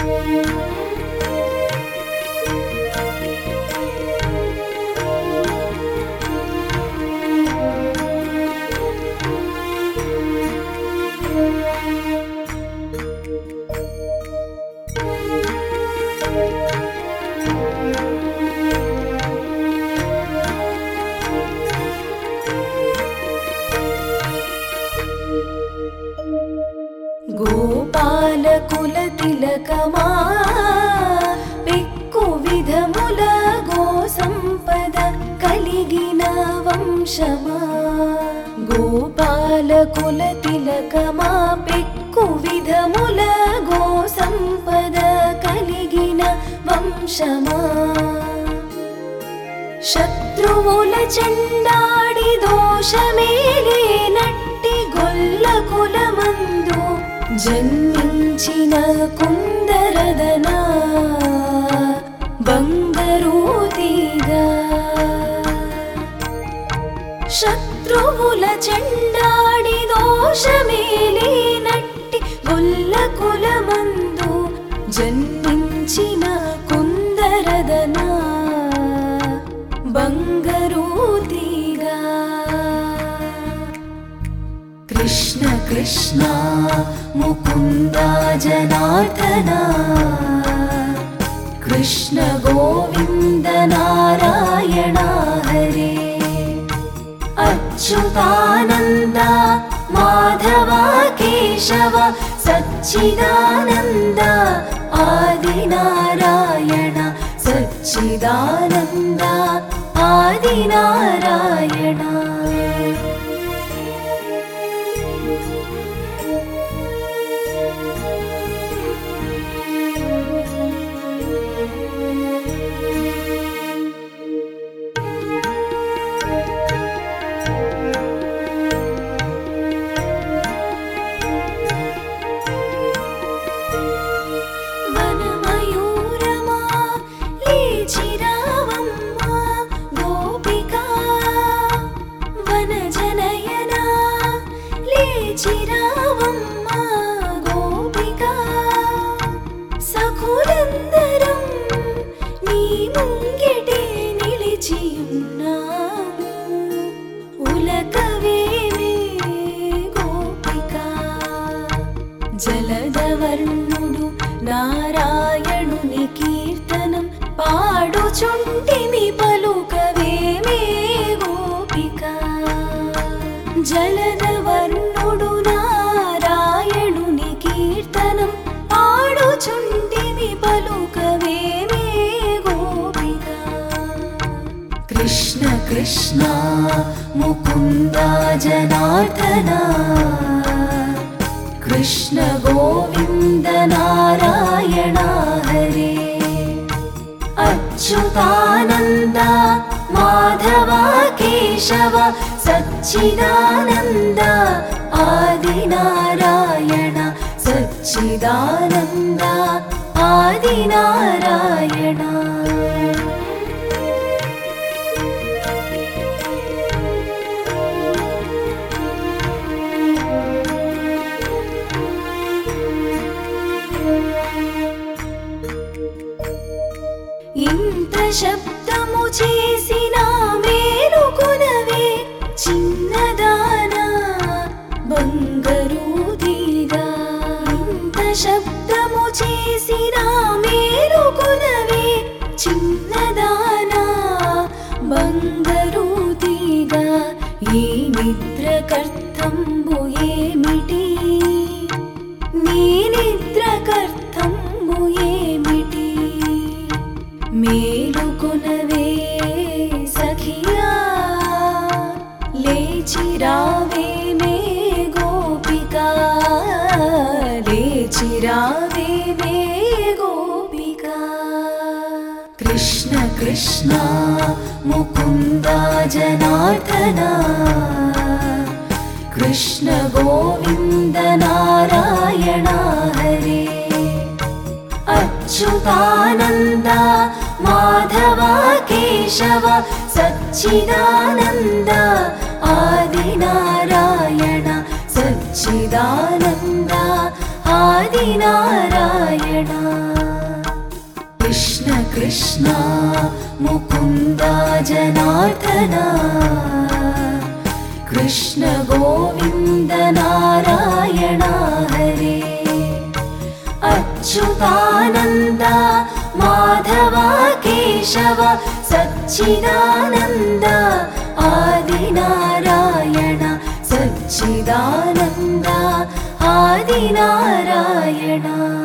गोपालकुलतिलकमा पेक्कु विधमुल गोसंपद कलिगिन वंशमा गोपालकुलतिलकमा पेक्कु विधमुल गोसंपद कलिगिन वंशमा शत्रुवुल चंडाडि दोषमेलेनट्टि गोल्ल कुलमंदु जन्मिंचिन कुंदरदना बंगरू तीगा शत्रुवुल चंडाडि दोषमेलेनट्टि गोल्ल कुलमंदु जन्मिंचिन कुंदरदना बंगरू तीगा कृष्ण कृष्ण मुकुंद जनार्दना कृष्ण गोविंद नारायण हरे अच्युतानंद माधव केशव सच्चिदानंद आदिनारायण सच्चिदानंद आदिनारायण చిరావమ్మ గోపిక సఖులందరం నీ ముంగిటే నిలిచి ఉన్నాము ఉలకవేమే గోపిక జలదవర్ణుడు నారాయణుని కీర్తనం పాడుచుంటిమి పలుకవేమే గోపిక జలదవర్ణుడు నారాయణుని కీర్తనం పాడుచుంటిమి పలుకవేమే గోపిక కృష్ణ కృష్ణ ముకుంద జనార్దన కృష్ణ గోవింద నారాయణ హరే अच्युतानंद माधव केशव सच्चिदानंद आदिनारायण सच्चिदानंद आदिनारायण ఇంత శబ్దము చేసిన మేలుకొనవే చిన్నదానా బంగరు తీగా ఇంత శబ్దము చేసిన మేలుకొనవే చిన్నదానా బంగరు తీగా ఈ నిద్ర కర్తంబు ఏమిటి నీ నిద్ర కర్తంబు ఏమిటి మేలుకొనవే సఖియా లేచి రావే మే గోపిక లేచి రావే మే గోపిక కృష్ణ కృష్ణ ముకుంద జనార్దన కృష్ణ గోవింద నారాయణ హరే अच्युतानंद माधव केशव सच्चिदानंद आदिनारायण सच्चिदानंद आदिनारायण। कृष्ण कृष्ण मुकुन्द जनार्दन कृष्ण गोविन्द नारायण हरे अच्युतानन्द माधव केशव सच्चिदानन्द आदिनारायण सच्चिदानन्द आदिनारायण।